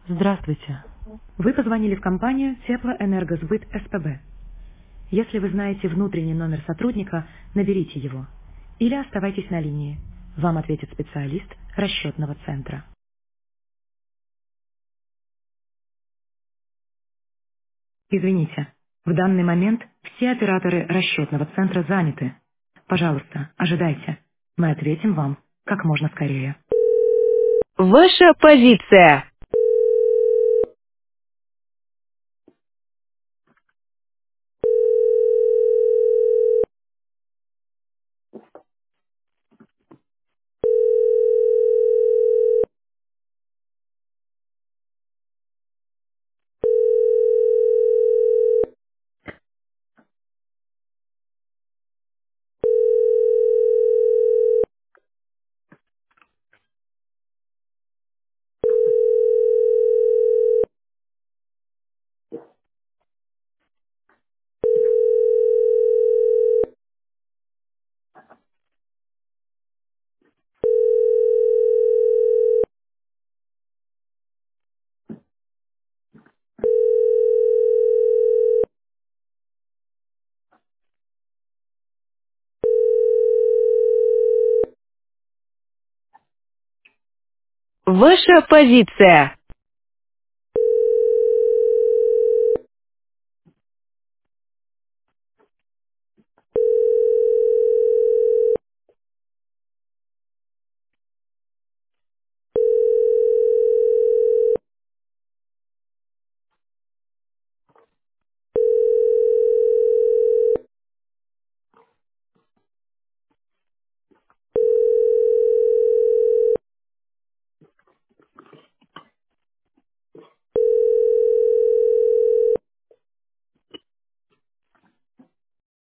Здравствуйте. Вы позвонили в компанию Теплоэнергосбыт СПБ. Если вы знаете внутренний номер сотрудника, наберите его. Или оставайтесь на линии. Вам ответит специалист расчетного центра. Извините, в данный момент все операторы расчетного центра заняты. Пожалуйста, ожидайте. Мы ответим вам как можно скорее. Ваша позиция. Ваша позиция.